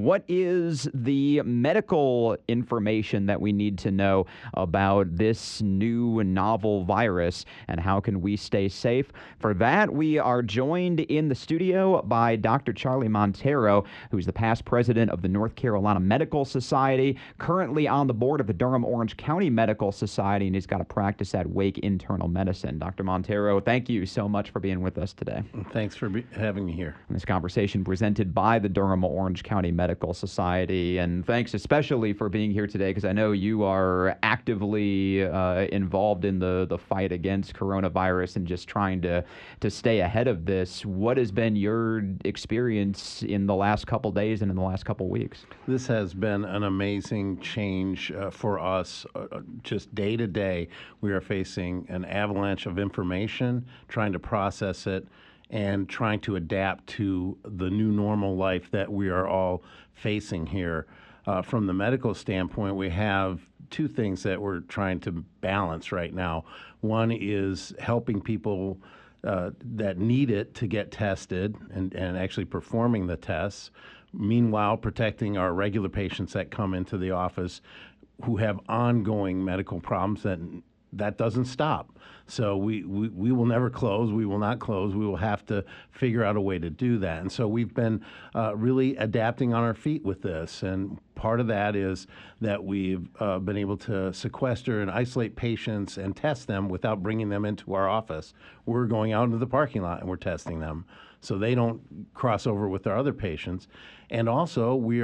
What is the medical information that we need to know about this new novel virus, and how can we stay safe? For that, we are joined in the studio by Dr. Charlie Montero, who's the past president of the North Carolina Medical Society, currently on the board of the Durham-Orange County Medical Society, and he's got a practice at Wake Internal Medicine. Dr. Montero, thank you so much for being with us today. Thanks for having me here. And this conversation presented by the Durham-Orange County Medical Society, and thanks especially for being here today, because I know you are actively involved in the fight against coronavirus and just trying to stay ahead of this. What has been your experience in the last couple days and in the last couple weeks? This has been an amazing change for us. Just day to day, we are facing an avalanche of information, trying to process it, and trying to adapt to the new normal life that we are all facing here. From the medical standpoint, we have two things that we're trying to balance right now. One is helping people that need it to get tested and actually performing the tests. Meanwhile, protecting our regular patients that come into the office who have ongoing medical problems that doesn't stop. So we will never close. We will not close. We will have to figure out a way to do that. And so we've been really adapting on our feet with this. And part of that is that we've been able to sequester and isolate patients and test them without bringing them into our office. We're going out into the parking lot and we're testing them so they don't cross over with our other patients. And also we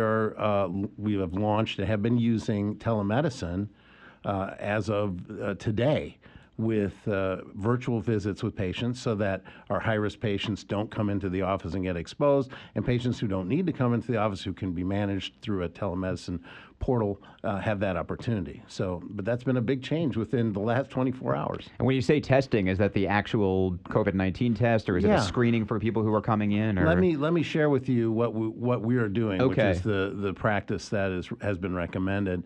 have launched and have been using telemedicine as of today with virtual visits with patients so that our high-risk patients don't come into the office and get exposed, and patients who don't need to come into the office who can be managed through a telemedicine portal have that opportunity. But that's been a big change within the last 24 hours. And when you say testing, is that the actual COVID-19 test, or is it a screening for people who are coming in? Or? Let me share with you what we are doing, okay, which is the practice that has been recommended.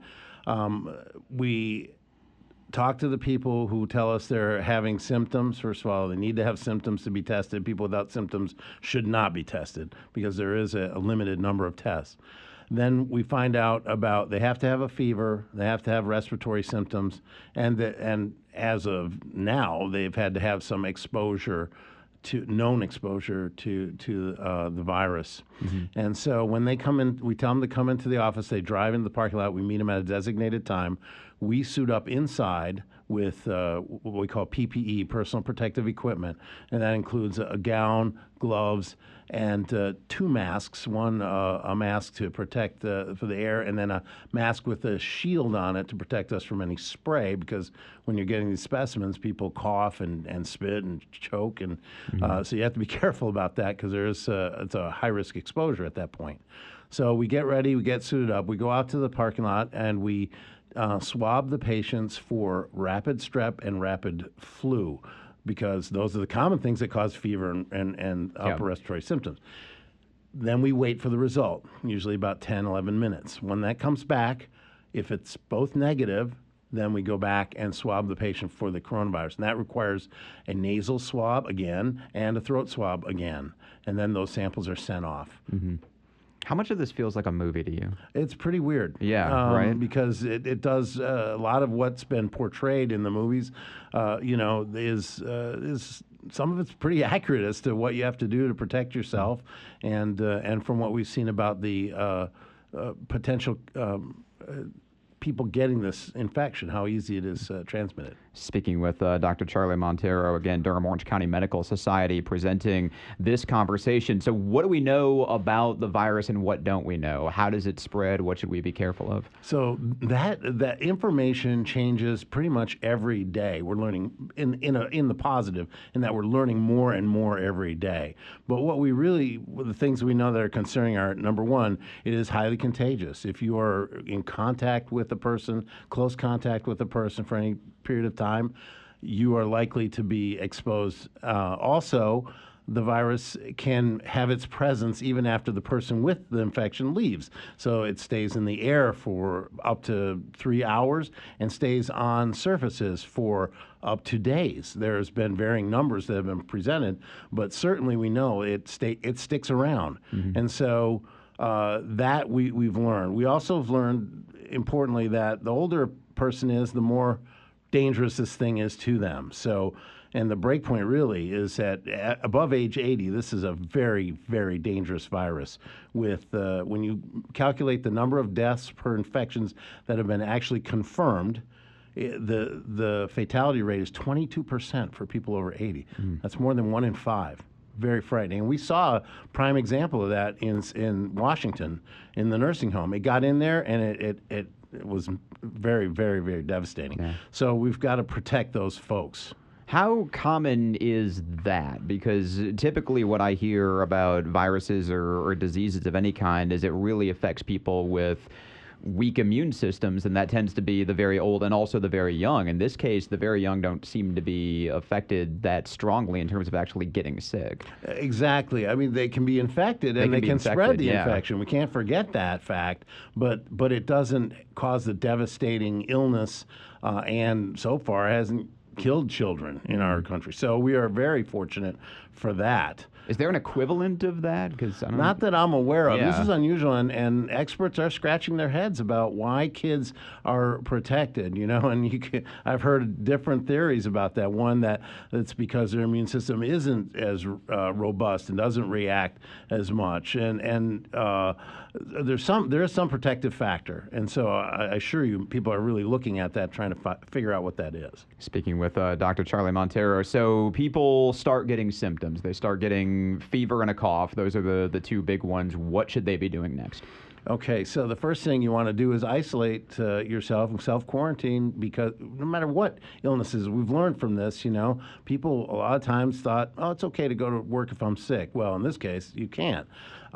We talk to the people who tell us they're having symptoms. First of all, they need to have symptoms to be tested. People without symptoms should not be tested because there is a limited number of tests. Then we find out about they have to have a fever, they have to have respiratory symptoms, and as of now, they've had to have some exposure known exposure to the virus. Mm-hmm. And so when they come in, we tell them to come into the office. They drive into the parking lot. We meet them at a designated time. We suit up inside with what we call PPE, personal protective equipment, and that includes a gown, gloves, and two masks. One a mask to protect for the air, and then a mask with a shield on it to protect us from any spray, because when you're getting these specimens, people cough and spit and choke, and so you have to be careful about that because it's a high-risk exposure at that point. So we get ready, we get suited up, we go out to the parking lot, and we swab the patients for rapid strep and rapid flu, because those are the common things that cause fever and upper respiratory symptoms. Then we wait for the result, usually about 10, 11 minutes. When that comes back, if it's both negative, then we go back and swab the patient for the coronavirus. And that requires a nasal swab again and a throat swab again. And then those samples are sent off. Mm-hmm. How much of this feels like a movie to you? It's pretty weird. Yeah, right? Because it does a lot of what's been portrayed in the movies, is some of it's pretty accurate as to what you have to do to protect yourself, and from what we've seen about the potential people getting this infection, how easy it is transmitted. Speaking with Dr. Charlie Montero, again, Durham-Orange County Medical Society, presenting this conversation. So what do we know about the virus and what don't we know? How does it spread? What should we be careful of? So that information changes pretty much every day. We're learning in the positive, in that we're learning more and more every day. But the things we know that are concerning are, number one, it is highly contagious. If you are in contact with a person, close contact with a person for any period of time, you are likely to be exposed. Also, the virus can have its presence even after the person with the infection leaves. So it stays in the air for up to 3 hours and stays on surfaces for up to days. There's been varying numbers that have been presented, but certainly we know it sticks around. Mm-hmm. And so That we've learned. We also have learned, importantly, that the older a person is, the more dangerous this thing is to them. So, and the break point really is at above age 80. This is a very, very dangerous virus. With when you calculate the number of deaths per infections that have been actually confirmed, the fatality rate is 22% for people over 80. That's more than 1 in 5. Very frightening. And we saw a prime example of that in Washington, in the nursing home. It got in there, and it was very, very, very devastating. Yeah. So we've got to protect those folks. How common is that? Because typically what I hear about viruses or diseases of any kind is it really affects people with weak immune systems, and that tends to be the very old and also the very young. In this case, the very young don't seem to be affected that strongly in terms of actually getting sick. Exactly. I mean, they can be infected, and they can spread the infection. We can't forget that fact, but it doesn't cause the devastating illness, and so far hasn't killed children in our country. So we are very fortunate for that. Is there an equivalent of that? Not that I'm aware of. Yeah. This is unusual, and experts are scratching their heads about why kids are protected. And I've heard different theories about that. One that it's because their immune system isn't as robust and doesn't react as much, and there is some protective factor. And so I assure you, people are really looking at that, trying to figure out what that is. Speaking with Dr. Charlie Montero, so people start getting symptoms. They start getting fever and a cough. Those are the two big ones. What should they be doing next? Okay, so the first thing you want to do is isolate yourself and self-quarantine, because no matter what illnesses, we've learned from this, people a lot of times thought, oh, it's okay to go to work if I'm sick. Well, in this case, you can't.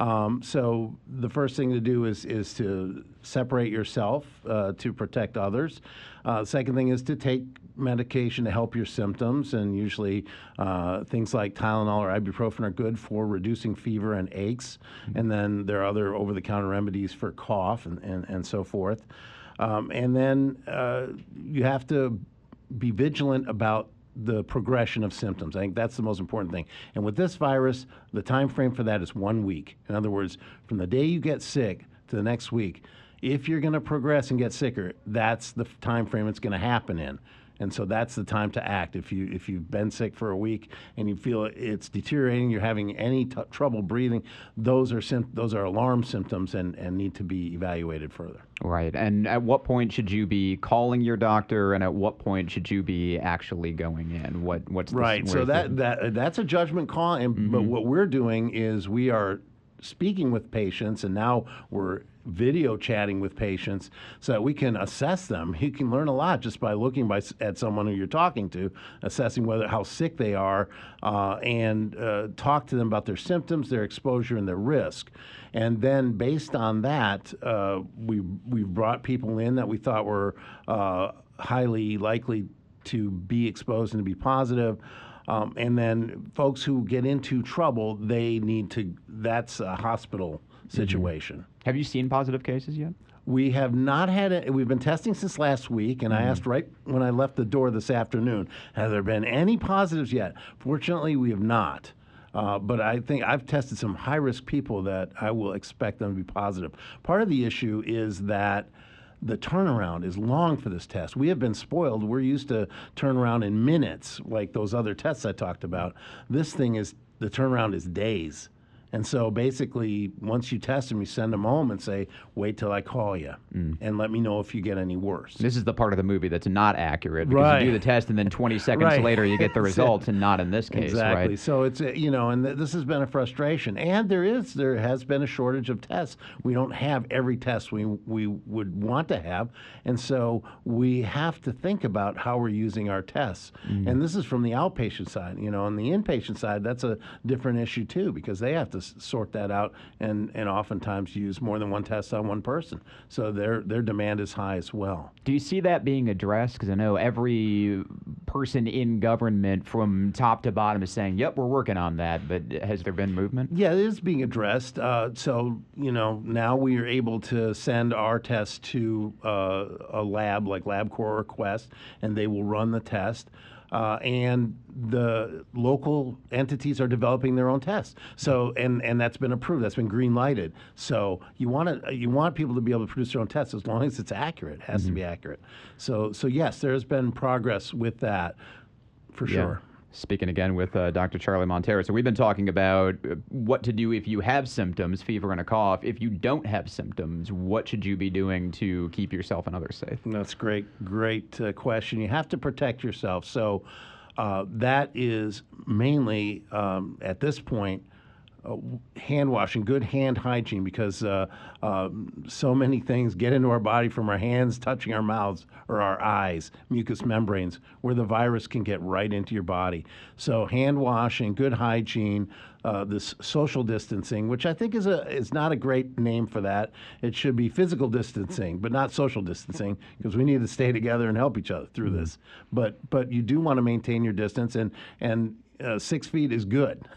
So the first thing to do is to separate yourself to protect others. The second thing is to take medication to help your symptoms, and usually things like Tylenol or ibuprofen are good for reducing fever and aches. And then there are other over-the-counter remedies for cough and so forth. And then you have to be vigilant about the progression of symptoms. I think that's the most important thing. And with this virus, the time frame for that is 1 week. In other words, from the day you get sick to the next week, if you're going to progress and get sicker, that's the time frame it's going to happen in. And so that's the time to act. If you've been sick for a week and you feel it's deteriorating, you're having any trouble breathing, those are alarm symptoms and need to be evaluated further. Right. And at what point should you be calling your doctor, and at what point should you be actually going in? What's right? So that's a judgment call. And but what we're doing is we are speaking with patients, and now we're video chatting with patients so that we can assess them. You can learn a lot just by looking at someone who you're talking to, assessing how sick they are, and talk to them about their symptoms, their exposure, and their risk. And then based on that, we brought people in that we thought were highly likely to be exposed and to be positive. And then folks who get into trouble, that's a hospital situation. Have you seen positive cases yet? We have not had it. We've been testing since last week, and I asked right when I left the door this afternoon, have there been any positives yet? Fortunately, we have not. But I think I've tested some high-risk people that I will expect them to be positive. Part of the issue is that the turnaround is long for this test. We have been spoiled. We're used to turnaround in minutes, like those other tests I talked about. This thing the turnaround is days. And so basically, once you test them, you send them home and say, wait till I call you and let me know if you get any worse. This is the part of the movie that's not accurate, because you do the test and then 20 seconds later you get the results, and not in this case. Exactly. Right? So it's, and this has been a frustration. And there has been a shortage of tests. We don't have every test we would want to have. And so we have to think about how we're using our tests. And this is from the outpatient side. On the inpatient side, that's a different issue too, because they have to sort that out and oftentimes use more than one test on one person. So their demand is high as well. Do you see that being addressed? Because I know every person in government from top to bottom is saying, yep, we're working on that. But has there been movement? Yeah, it is being addressed. So, now we are able to send our test to a lab like LabCorp or Quest, and they will run the test. and the local entities are developing their own tests. So, and that's been approved. That's been green lighted. So you want people to be able to produce their own tests as long as it's accurate. It has to be accurate. So yes, there's been progress with that, for sure. Speaking again with Dr. Charlie Montero. So we've been talking about what to do if you have symptoms, fever and a cough. If you don't have symptoms, what should you be doing to keep yourself and others safe? That's great question. You have to protect yourself. So that is mainly, at this point, hand washing, good hand hygiene, because so many things get into our body from our hands touching our mouths or our eyes, mucous membranes, where the virus can get right into your body. So hand washing, good hygiene, this social distancing, which I think is not a great name for that. It should be physical distancing, but not social distancing, because we need to stay together and help each other through this. But you do want to maintain your distance, and 6 feet is good.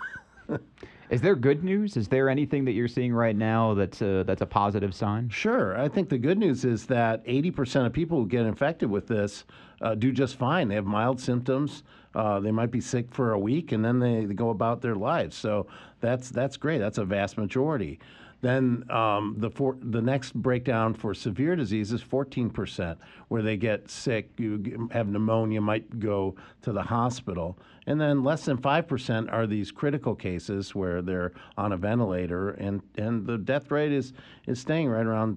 Is there good news? Is there anything that you're seeing right now that's a positive sign? Sure. I think the good news is that 80% of people who get infected with this do just fine. They have mild symptoms. They might be sick for a week, and then they go about their lives. So that's great. That's a vast majority. Then the next breakdown for severe disease is 14%, where they get sick, you have pneumonia, might go to the hospital. And then less than 5% are these critical cases where they're on a ventilator, and the death rate is staying right around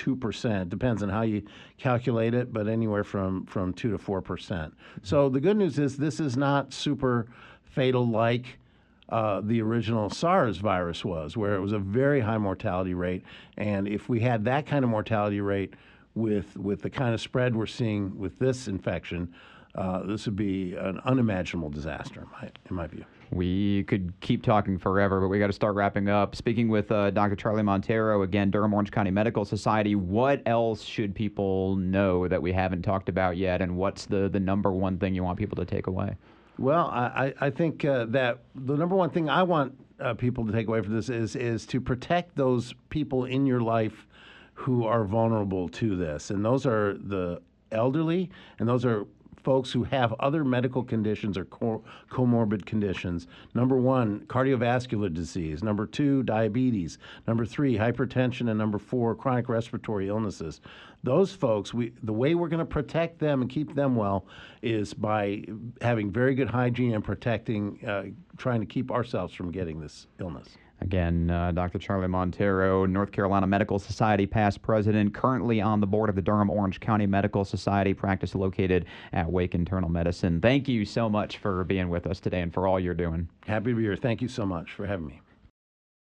2%. Depends on how you calculate it, but anywhere from 2 to 4%. So the good news is this is not super fatal like the original SARS virus was, where it was a very high mortality rate. And if we had that kind of mortality rate with the kind of spread we're seeing with this infection, this would be an unimaginable disaster, in my view. We could keep talking forever, but we got to start wrapping up. Speaking with Dr. Charlie Montero, again, Durham Orange County Medical Society, what else should people know that we haven't talked about yet, and what's the number one thing you want people to take away? Well, I think that the number one thing I want people to take away from this is to protect those people in your life who are vulnerable to this. And those are the elderly, and those are folks who have other medical conditions or comorbid conditions. Number 1, cardiovascular disease. Number 2, diabetes. Number 3, hypertension. And number 4, chronic respiratory illnesses. Those folks, the way we're going to protect them and keep them well is by having very good hygiene and protecting, trying to keep ourselves from getting this illness. Again, Dr. Charlie Montero, North Carolina Medical Society past president, currently on the board of the Durham Orange County Medical Society, practice located at Wake Internal Medicine. Thank you so much for being with us today and for all you're doing. Happy to be here. Thank you so much for having me.